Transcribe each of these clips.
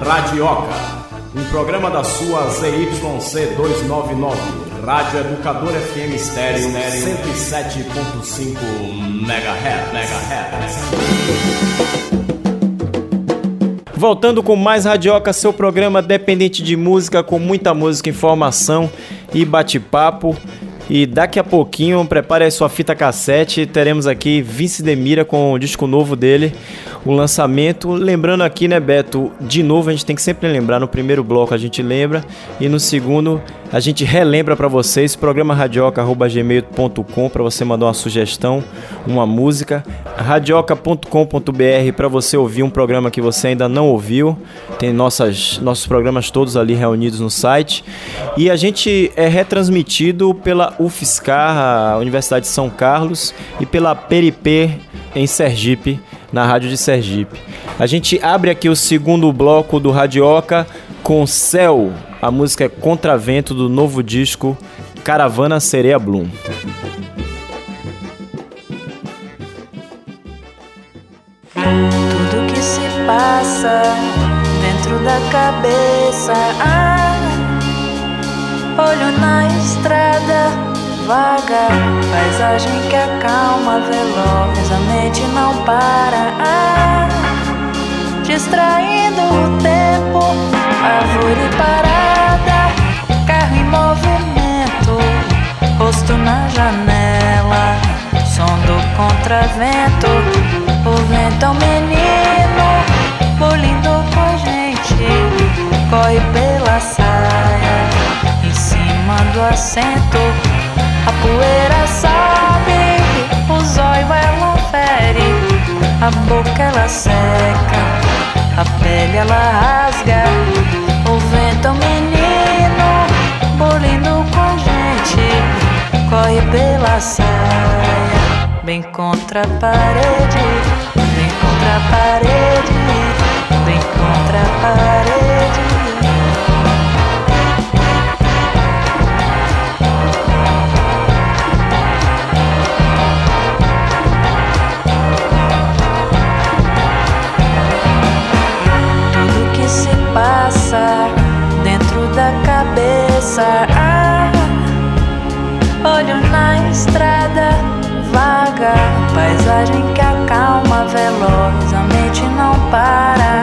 Radioca, um programa da sua ZYC 299, Rádio Educador FM Estéreo 107.5 MHz. Voltando com mais Radioca, seu programa dependente de música, com muita música, informação e bate-papo. E daqui a pouquinho, prepare aí sua fita cassete, teremos aqui Vince Demira com o disco novo dele, o lançamento. Lembrando aqui, né, Beto, de novo a gente tem que sempre lembrar, no primeiro bloco a gente lembra e no segundo a gente relembra para vocês, programa radioca@gmail.com, para você mandar uma sugestão, uma música, radioca.com.br para você ouvir um programa que você ainda não ouviu, tem nossos programas todos ali reunidos no site, e a gente é retransmitido pela UFSCar, a Universidade de São Carlos, e pela Peripê em Sergipe, na Rádio de Sergipe. A gente abre aqui o segundo bloco do Radioca com Céu, a música é Contravento do novo disco Caravana Sereia Bloom. Tudo que se passa dentro da cabeça, olho na estrada vaga, paisagem que acalma veloz, a mente não para, distraindo o tempo, árvore parada, carro em movimento, rosto na janela, som do contravento, o vento é um menino, bolindo com a gente, corre pela saia, em cima do assento, a poeira sobe, o zóio ela fere, a boca ela seca, a pele ela rasga, o vento é um menino, bolindo com a gente, corre pela saia, bem contra a parede, bem contra a parede, bem contra a parede. Passa dentro da cabeça, olho na estrada vaga, paisagem que acalma veloz, a mente não para,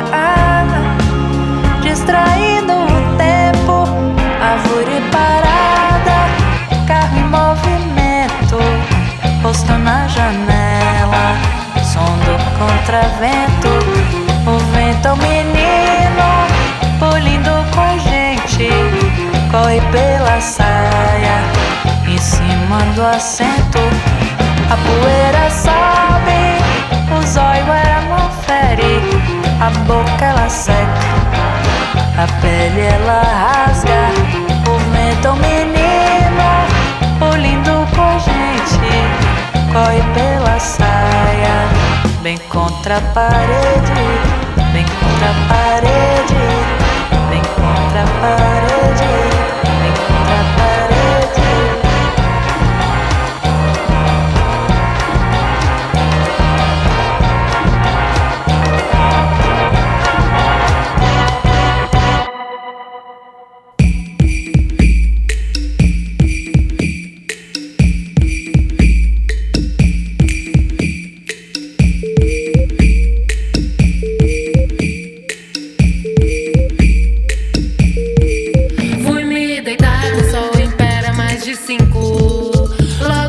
distraindo o tempo, árvore parada, carro em movimento, rosto na janela, som do contravento, o vento é o menino, bolindo com a gente, corre pela saia, em cima do assento, a poeira sobe, o zóio ela fere, a boca ela seca, a pele ela rasga, o vento é o menino, bolindo com a gente, corre pela saia, bem contra a parede, bem contra a parede, bem contra a parede.